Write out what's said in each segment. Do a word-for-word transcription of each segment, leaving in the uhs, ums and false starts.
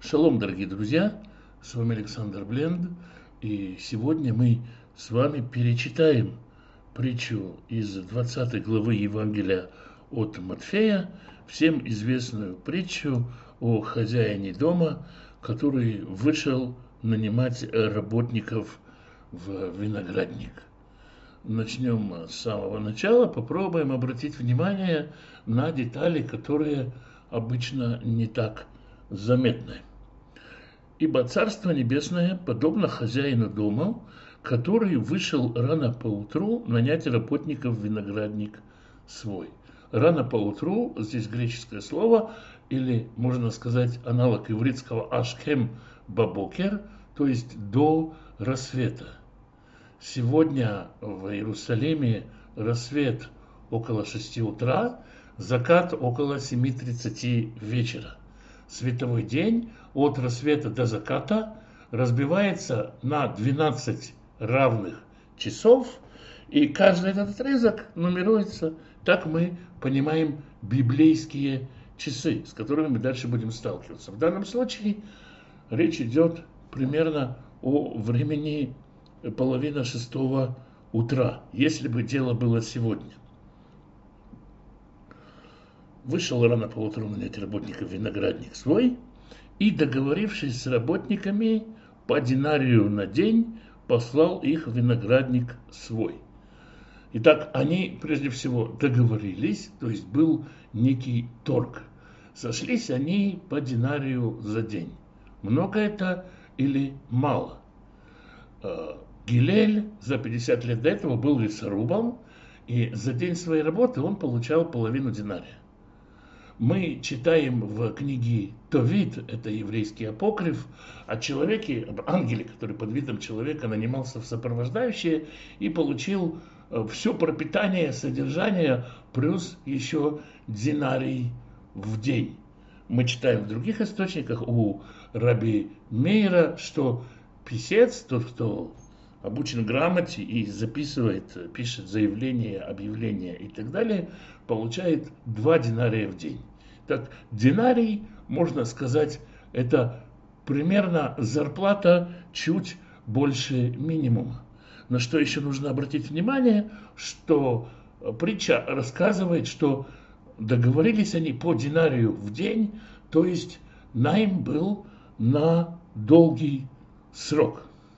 Шалом, дорогие друзья, с вами Александр Бленд, и сегодня мы с вами перечитаем притчу из двадцатой главы Евангелия от Матфея, всем известную притчу о хозяине дома, который вышел нанимать работников в виноградник. Начнем с самого начала, попробуем обратить внимание на детали, которые обычно не так заметны. Ибо Царство Небесное подобно хозяину дома, который вышел рано поутру нанять работников в виноградник свой. Рано поутру, здесь греческое слово, или можно сказать аналог ивритского ашкем бабокер, то есть до рассвета. Сегодня в Иерусалиме рассвет около шести утра, закат около семи тридцати вечера. Световой день от рассвета до заката разбивается на двенадцать равных часов, и каждый этот отрезок нумеруется, так мы понимаем библейские часы, с которыми мы дальше будем сталкиваться. В данном случае речь идет примерно о времени половина шестого утра, если бы дело было сегодня. Вышел рано поутру нанять работников в виноградник свой, и, договорившись с работниками, по динарию на день послал их в виноградник свой. Итак, они прежде всего договорились, то есть был некий торг. Сошлись они по динарию за день. Много это или мало? Гилель за пятьдесят лет до этого был лесорубом, и за день своей работы он получал половину динария. Мы читаем в книге Товит, это еврейский апокриф, о человеке, об ангеле, который под видом человека нанимался в сопровождающие и получил все пропитание, содержание, плюс еще динарий в день. Мы читаем в других источниках у раби Мейра, что писец, тот, кто обучен грамоте и записывает, пишет заявление, объявление и так далее, получает два динария в день. Так, динарий, можно сказать, это примерно зарплата чуть больше минимума. На что еще нужно обратить внимание, что притча рассказывает, что договорились они по динарию в день, то есть найм был на долгий срок.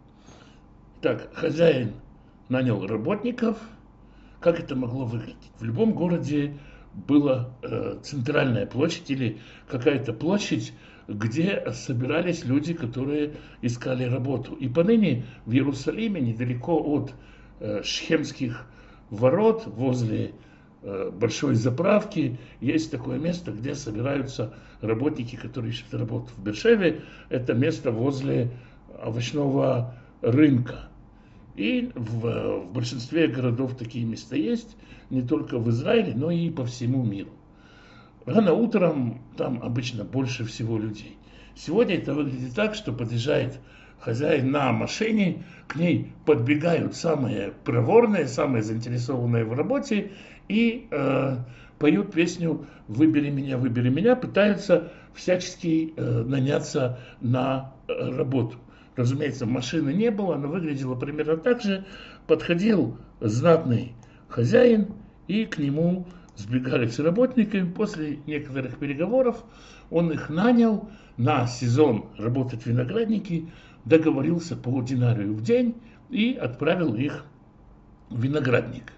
Так, хозяин нанял работников. Как это могло выглядеть? В любом городе была э, центральная площадь или какая-то площадь, где собирались люди, которые искали работу. И поныне в Иерусалиме, недалеко от э, Шхемских ворот, возле э, большой заправки, есть такое место, где собираются работники, которые ищут работу. В Бер-Шеве это место возле овощного рынка. И в, в большинстве городов такие места есть, не только в Израиле, но и по всему миру. Рано утром там обычно больше всего людей. Сегодня это выглядит так, что подъезжает хозяин на машине, к ней подбегают самые проворные, самые заинтересованные в работе и э, поют песню «Выбери меня, выбери меня», пытаются всячески э, наняться на э, работу. Разумеется, машины не было, она выглядела примерно так же. Подходил знатный хозяин, и к нему сбегались работники. После некоторых переговоров он их нанял на сезон работать в винограднике, договорился по динарию в день и отправил их в виноградник.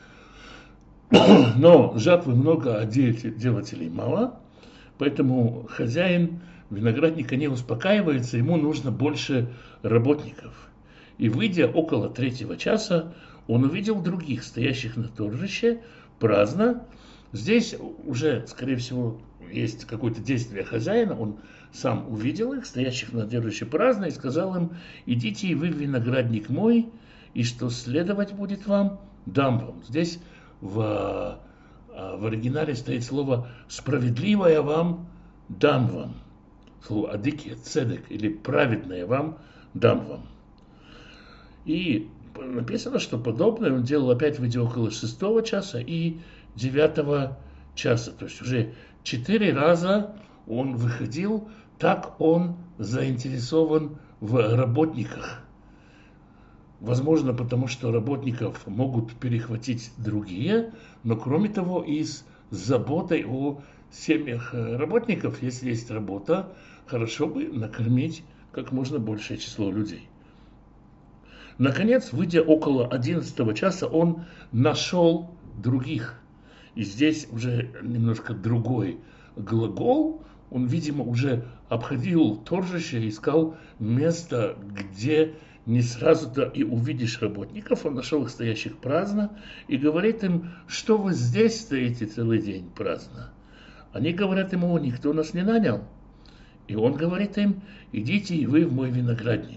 Но жатвы много, а делателей мало, поэтому хозяин виноградника не успокаивается, ему нужно больше работников. И, выйдя около третьего часа, он увидел других, стоящих на торжище, праздно. Здесь уже, скорее всего, есть какое-то действие хозяина, он сам увидел их, стоящих на торжище праздно, и сказал им: идите и вы в виноградник мой, и что следовать будет вам, дам вам. Здесь в, в оригинале стоит слово «справедливое вам дам вам». Слово «адики», «цедек» или «праведное вам дам вам». И написано, что подобное он делал опять, выйдя около шестого часа и девятого часа. То есть уже четыре раза он выходил так он заинтересован в работниках. Возможно, потому что работников могут перехватить другие, но кроме того и с заботой о семьях работников, если есть работа, хорошо бы накормить как можно большее число людей. Наконец, выйдя около одиннадцатого часа, он нашел других. И здесь уже немножко другой глагол. Он, видимо, уже обходил торжище, искал место, где не сразу-то и увидишь работников. Он нашел их стоящих праздно и говорит им, что вы здесь стоите целый день праздно. Они говорят ему, никто нас не нанял. И он говорит им, идите и вы в мой виноградник.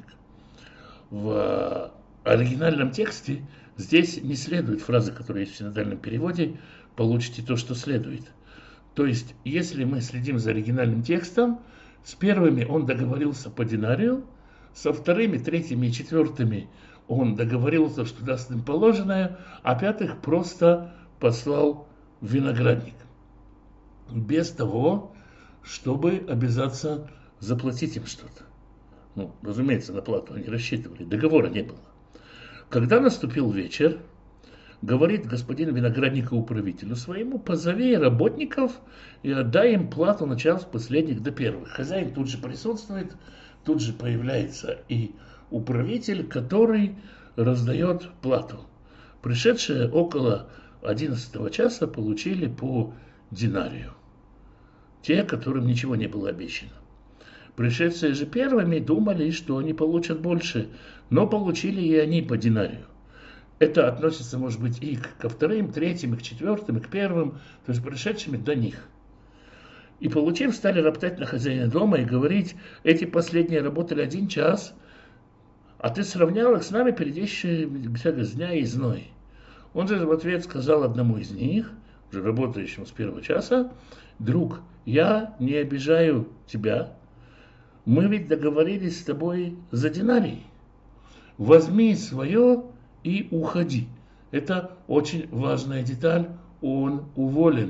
В оригинальном тексте здесь не следует фраза, которая есть в синодальном переводе, получите то, что следует. То есть, если мы следим за оригинальным текстом, с первыми он договорился по динарию, со вторыми, третьими и четвертыми он договорился, что даст им положенное, а пятых просто послал в виноградник. Без того, чтобы обязаться заплатить им что-то. Ну, разумеется, на плату они рассчитывали, договора не было. Когда наступил вечер, говорит господин виноградника управителю своему, позови работников и отдай им плату на час последних до первых. Хозяин тут же присутствует, тут же появляется и управитель, который раздает плату. Пришедшие около одиннадцатого часа получили по динарию. Те, которым ничего не было обещано. Пришедшие же первыми думали, что они получат больше, но получили и они по динарию. Это относится, может быть, и ко вторым, третьим, и к четвертым, и к первым, то есть пришедшими до них. И получив, стали роптать на хозяина дома и говорить, эти последние работали один час, а ты сравнял их с нами, перейдящие всякая зня и зной. Он же в ответ сказал одному из них, уже работающему с первого часа, друг, я не обижаю тебя, мы ведь договорились с тобой за динарий. Возьми свое и уходи. Это очень важная деталь, он уволен.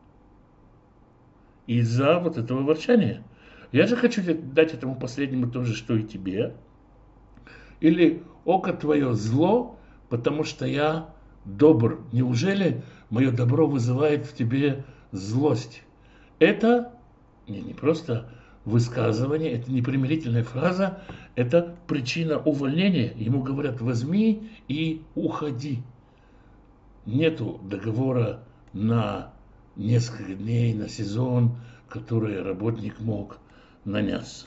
Из-за вот этого ворчания. Я же хочу дать этому последнему то же, что и тебе. Или око твое зло, потому что я добр. Неужели мое добро вызывает в тебе злость? Это не, не просто высказывание, это не примирительная фраза, это причина увольнения. Ему говорят, возьми и уходи. Нету договора на несколько дней, на сезон, который работник мог наняться.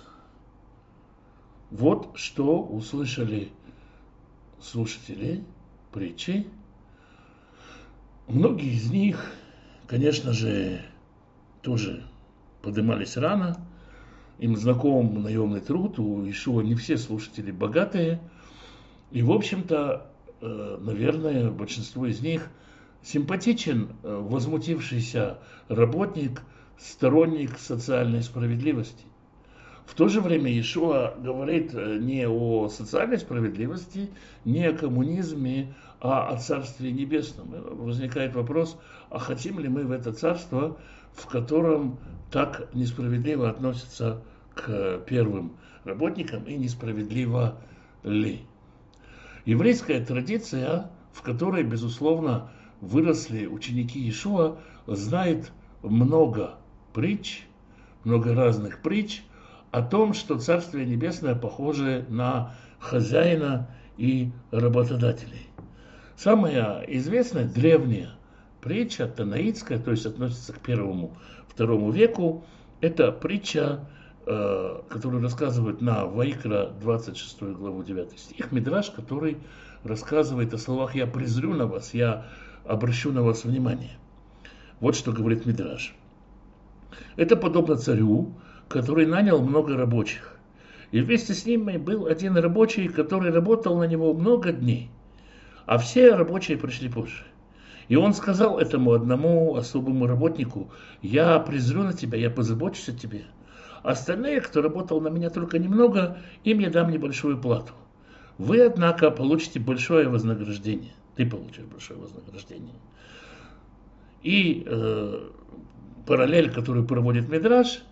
Вот что услышали слушатели притчи. Многие из них, конечно же, тоже поднимались рано. Им знаком наемный труд, у Иешуа не все слушатели богатые. И, в общем-то, наверное, большинству из них симпатичен возмутившийся работник, сторонник социальной справедливости. В то же время Иешуа говорит не о социальной справедливости, не о коммунизме, а о Царстве Небесном. Возникает вопрос, а хотим ли мы в это царство, в котором так несправедливо относятся к первым работникам и несправедливо ли? Еврейская традиция, в которой, безусловно, выросли ученики Иешуа, знает много притч, много разных притч о том, что Царствие Небесное похоже на хозяина и работодателей. Самая известная древняя притча, танаитская, то есть относится к первому-второму веку, это притча, э, которую рассказывают на Ваикра двадцать шестую главу девятый стих, мидраш, который рассказывает о словах «я презрю на вас, я обращу на вас внимание». Вот что говорит мидраш. Это подобно царю, который нанял много рабочих. И вместе с ним был один рабочий, который работал на него много дней. А все рабочие пришли позже. И он сказал этому одному особому работнику, я презрю на тебя, я позабочусь о тебе. Остальные, кто работал на меня только немного, им я дам небольшую плату. Вы, однако, получите большое вознаграждение. Ты получишь большое вознаграждение. И э, параллель, которую проводит Мидраш,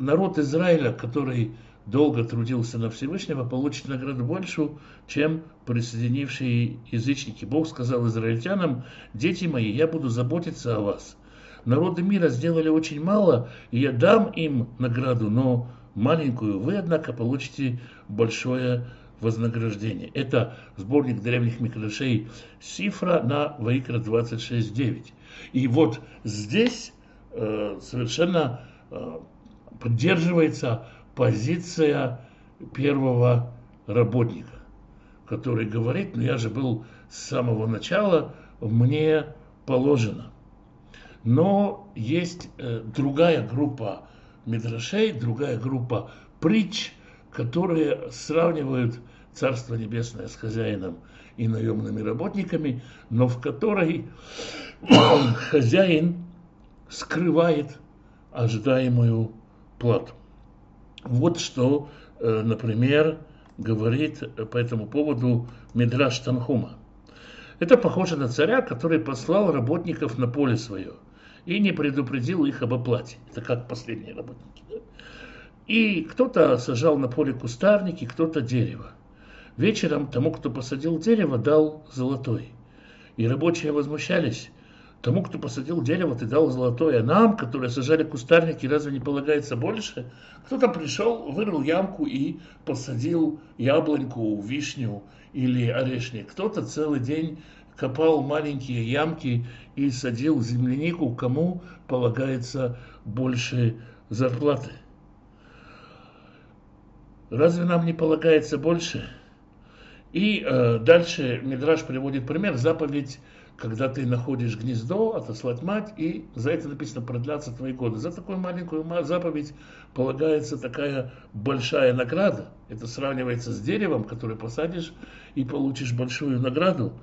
народ Израиля, который долго трудился на Всевышнего, получит награду большую, чем присоединившие язычники. Бог сказал израильтянам: дети мои, я буду заботиться о вас. Народы мира сделали очень мало, и я дам им награду, но маленькую. Вы, однако, получите большое вознаграждение. Это сборник древних мидрашей Сифра на Ваикра двадцать шесть девять. И вот здесь э, совершенно э, поддерживается позиция первого работника, который говорит: ну я же был с самого начала, мне положено. Но есть э, другая группа мидрашей, другая группа притч, которые сравнивают Царство Небесное с хозяином и наемными работниками, но в которой хозяин скрывает ожидаемую плату. Вот что, э, например, говорит по этому поводу Мидраш Танхума. Это похоже на царя, который послал работников на поле свое и не предупредил их об оплате. Это как последние работники. Да? И кто-то сажал на поле кустарники, кто-то дерево. Вечером тому, кто посадил дерево, дал золотой. И рабочие возмущались: тому, кто посадил дерево, ты дал золотой, а нам, которые сажали кустарники, разве не полагается больше? Кто-то пришел, вырыл ямку и посадил яблоньку, вишню или орешник. Кто-то целый день копал маленькие ямки и садил землянику, кому полагается больше зарплаты. Разве нам не полагается больше? И э, дальше Мидраш приводит пример: заповедь, когда ты находишь гнездо, отослать мать, и за это написано продлятся твои годы. За такую маленькую заповедь полагается такая большая награда. Это сравнивается с деревом, которое посадишь и получишь большую награду.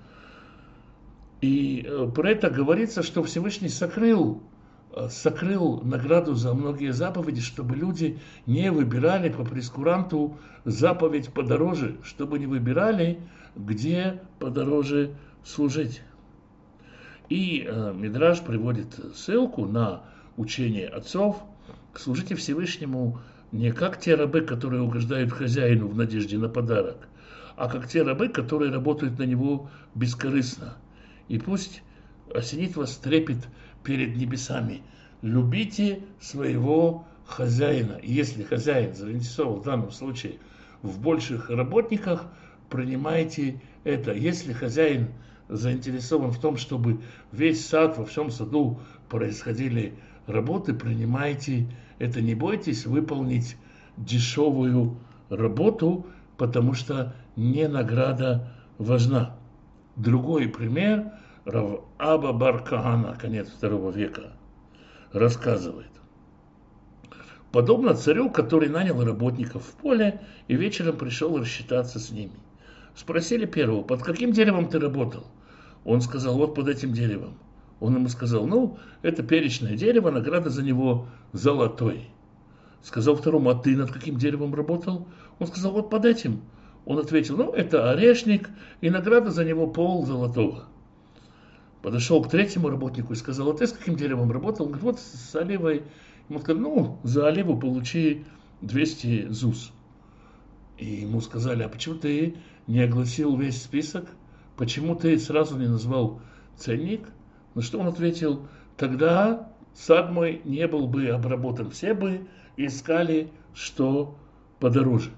И э, про это говорится, что Всевышний сокрыл, э, сокрыл награду за многие заповеди, чтобы люди не выбирали по прескуранту заповедь подороже, чтобы не выбирали, где подороже служить. И э, Мидраш приводит ссылку на учение отцов: служите Всевышнему не как те рабы, которые угождают хозяину в надежде на подарок, а как те рабы, которые работают на него бескорыстно. И пусть осенит вас трепет перед небесами. Любите своего хозяина. И если хозяин заинтересован в данном случае в больших работниках, принимайте это. Если хозяин заинтересован в том, чтобы весь сад, во всем саду происходили работы, принимайте это. Не бойтесь выполнить дешевую работу, потому что не награда важна. Другой пример: Рав Аба бар Кахана, конец второго века, рассказывает: подобно царю, который нанял работников в поле и вечером пришел рассчитаться с ними. Спросили первого: под каким деревом ты работал? Он сказал: вот под этим деревом. Он ему сказал: ну, это перечное дерево, награда за него золотой. Сказал второму: а ты над каким деревом работал? Он сказал: вот под этим. Он ответил: ну, это орешник, и награда за него пол золотого. Подошел к третьему работнику и сказал: а ты с каким деревом работал? Он говорит: вот с оливой. Ему сказали: ну, за оливу получи двести зуз. И ему сказали: а почему ты не огласил весь список? Почему ты сразу не назвал ценник? На что он ответил: тогда сад мой не был бы обработан. Все бы искали, что подороже.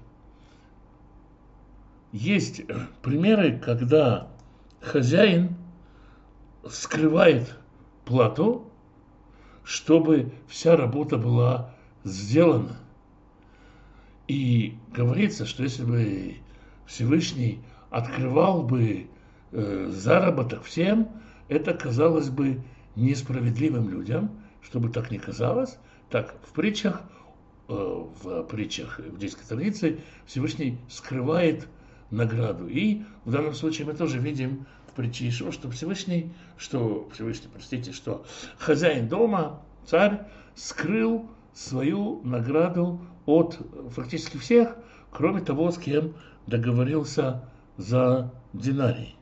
Есть примеры, когда хозяин скрывает плату, чтобы вся работа была сделана. И говорится, что если бы Всевышний открывал бы э, заработок всем, это казалось бы несправедливым людям. Чтобы так не казалось, так в притчах, э, в притчах в иудейской традиции Всевышний скрывает награду. И в данном случае мы тоже видим в притче Ишуа, что Всевышний, что Всевышний, простите, что хозяин дома, царь, скрыл свою награду от фактически всех, кроме того, с кем договорился за динарий.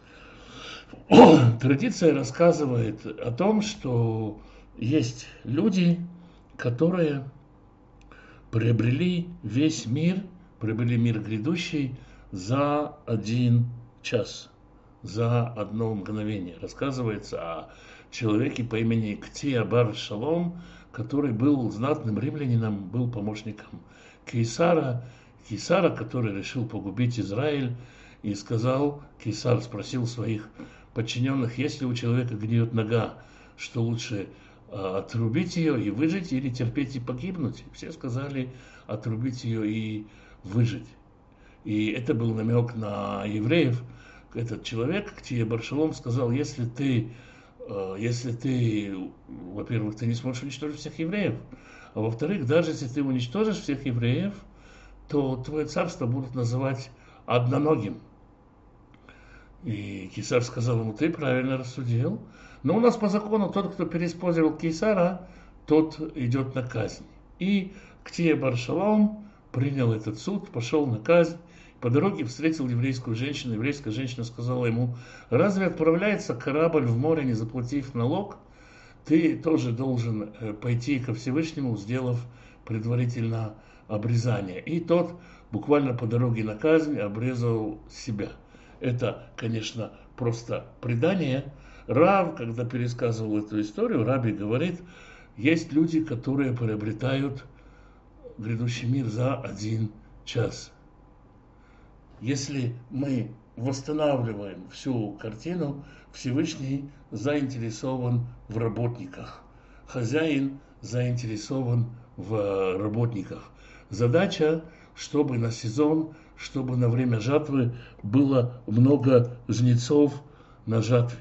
Традиция рассказывает о том, что есть люди, которые приобрели весь мир, приобрели мир грядущий за один час, за одно мгновение. Рассказывается о человеке по имени Ктия бар Шалом, который был знатным римлянином, был помощником Кейсара, Кейсара, который решил погубить Израиль, и сказал, Кейсар спросил своих подчиненных, если у человека гниет нога, что лучше отрубить ее и выжить или терпеть и погибнуть? Все сказали отрубить ее и выжить. И это был намек на евреев. Этот человек, Ктия бар Шалом, сказал, если ты, если ты, во-первых, ты не сможешь уничтожить всех евреев, а во-вторых, даже если ты уничтожишь всех евреев, то твое царство будут называть одноногим. И Кейсар сказал ему, ты правильно рассудил, но у нас по закону тот, кто переиспользовал Кейсара, тот идет на казнь. И Ктия бар Шалом принял этот суд, пошел на казнь. По дороге встретил еврейскую женщину. Еврейская женщина сказала ему, разве отправляется корабль в море, не заплатив налог? Ты тоже должен пойти ко Всевышнему, сделав предварительно обрезание. И тот буквально по дороге на казнь обрезал себя. Это, конечно, просто предание. Рав, когда пересказывал эту историю, Раби говорит, есть люди, которые приобретают грядущий мир за один час. Если мы восстанавливаем всю картину, Всевышний заинтересован в работниках. Хозяин заинтересован в работниках. Задача, чтобы на сезон, чтобы на время жатвы было много жнецов на жатве.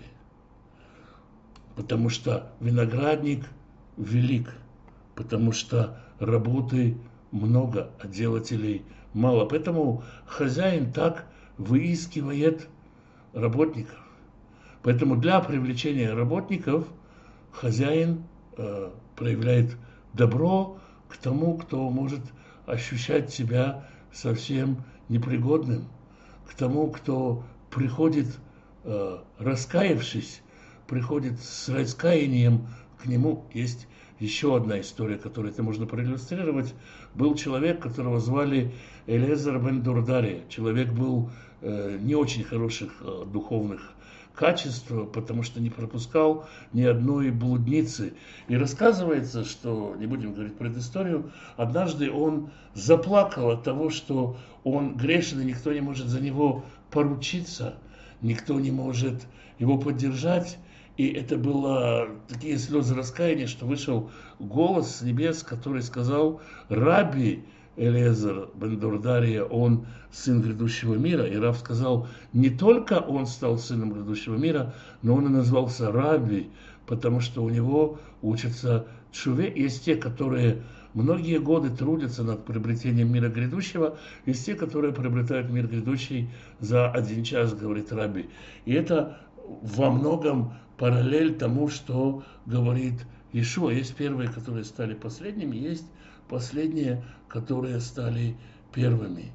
Потому что виноградник велик, потому что работы много, а делателей мало. Поэтому хозяин так выискивает работников. Поэтому для привлечения работников хозяин э, проявляет добро к тому, кто может ощущать себя совсем непригодным, к тому, кто приходит, э, раскаявшись, приходит с раскаянием к нему. Есть еще одна история, которую это можно проиллюстрировать. Был человек, которого звали Элиэзер бен Дурдария. Человек был э, не очень хороших э, духовных качеств, потому что не пропускал ни одной блудницы. И рассказывается, что, не будем говорить предысторию, однажды он заплакал от того, что он грешен, и никто не может за него поручиться, никто не может его поддержать. И это было такие слезы раскаяния, что вышел голос с небес, который сказал: «Раби Элиэзер бен Дурдария, он сын грядущего мира». И Рав сказал, не только он стал сыном грядущего мира, но он и назвался Раби, потому что у него учатся тшуве. Есть те, которые многие годы трудятся над приобретением мира грядущего, есть те, которые приобретают мир грядущий за один час, говорит Раби. И это во многом параллель тому, что говорит Иешуа. Есть первые, которые стали последними, есть последние, которые стали первыми.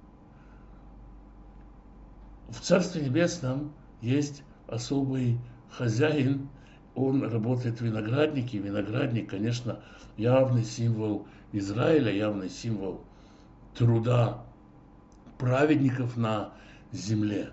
В Царстве Небесном есть особый хозяин, он работает в винограднике. Виноградник, конечно, явный символ Израиля, явный символ труда праведников на земле.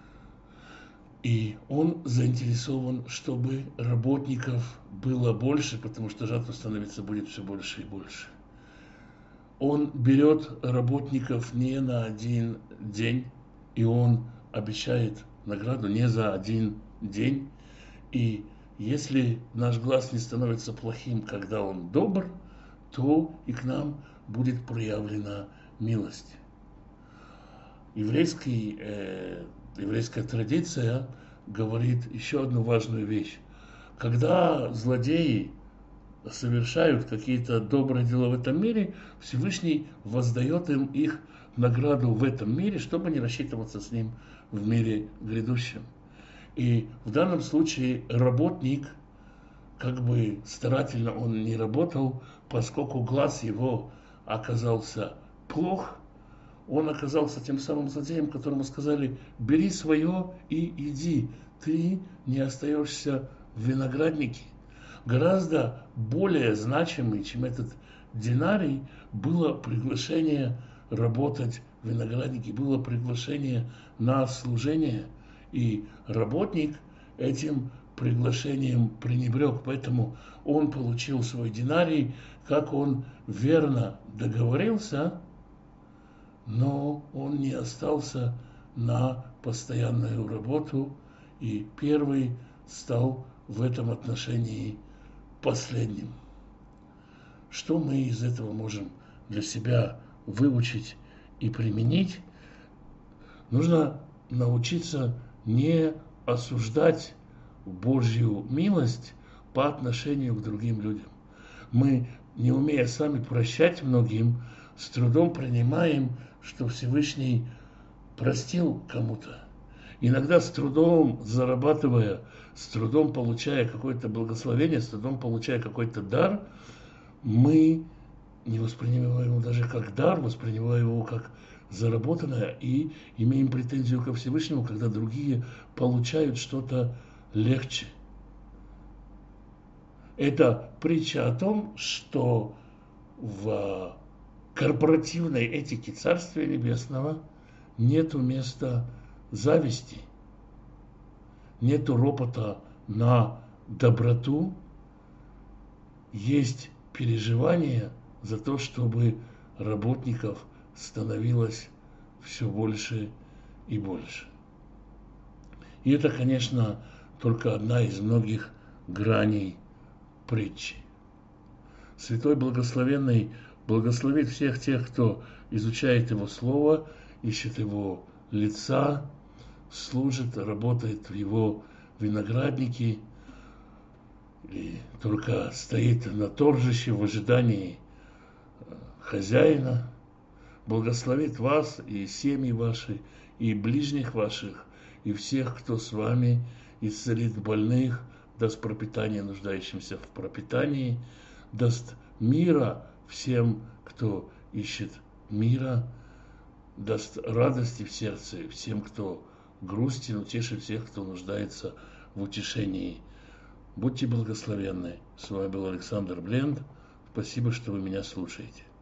И он заинтересован, чтобы работников было больше, потому что жатва становится будет все больше и больше. Он берет работников не на один день, и он обещает награду не за один день. И если наш глаз не становится плохим, когда он добр, то и к нам будет проявлена милость. Еврейский, э, еврейская традиция говорит еще одну важную вещь. Когда злодеи совершают какие-то добрые дела в этом мире, Всевышний воздает им их награду в этом мире, чтобы не рассчитываться с ним в мире грядущем. И в данном случае работник, как бы старательно он не работал, поскольку глаз его оказался плох, он оказался тем самым злодеем, которому сказали: бери свое и иди, ты не остаешься в винограднике. Гораздо более значимый, чем этот динарий было приглашение работать в винограднике, было приглашение на служение, и работник этим приглашением пренебрег, поэтому он получил свой динарий, как он верно договорился, но он не остался на постоянную работу, и первый стал в этом отношении последним. Что мы из этого можем для себя выучить и применить? Нужно научиться не осуждать Божью милость по отношению к другим людям. Мы, не умея сами прощать многим, с трудом принимаем, что Всевышний простил кому-то. Иногда с трудом зарабатывая, с трудом получая какое-то благословение, с трудом получая какой-то дар, мы не воспринимаем его даже как дар, воспринимаем его как заработанное и имеем претензию ко Всевышнему, когда другие получают что-то легче. Это притча о том, что в корпоративной этике Царствия Небесного нету места зависти, нету ропота на доброту, есть переживание за то, чтобы работников становилось все больше и больше. И это, конечно, только одна из многих граней притчи. Святой Благословенный благословит всех тех, кто изучает Его Слово, ищет Его лица, служит, работает в Его винограднике, и только стоит на торжище в ожидании хозяина, благословит вас и семьи ваши, и ближних ваших, и всех, кто с вами, исцелит больных, даст пропитание нуждающимся в пропитании, даст мира всем, кто ищет мира, даст радости в сердце всем, кто грустен, утешит всех, кто нуждается в утешении. Будьте благословенны. С вами был Александр Бленд. Спасибо, что вы меня слушаете.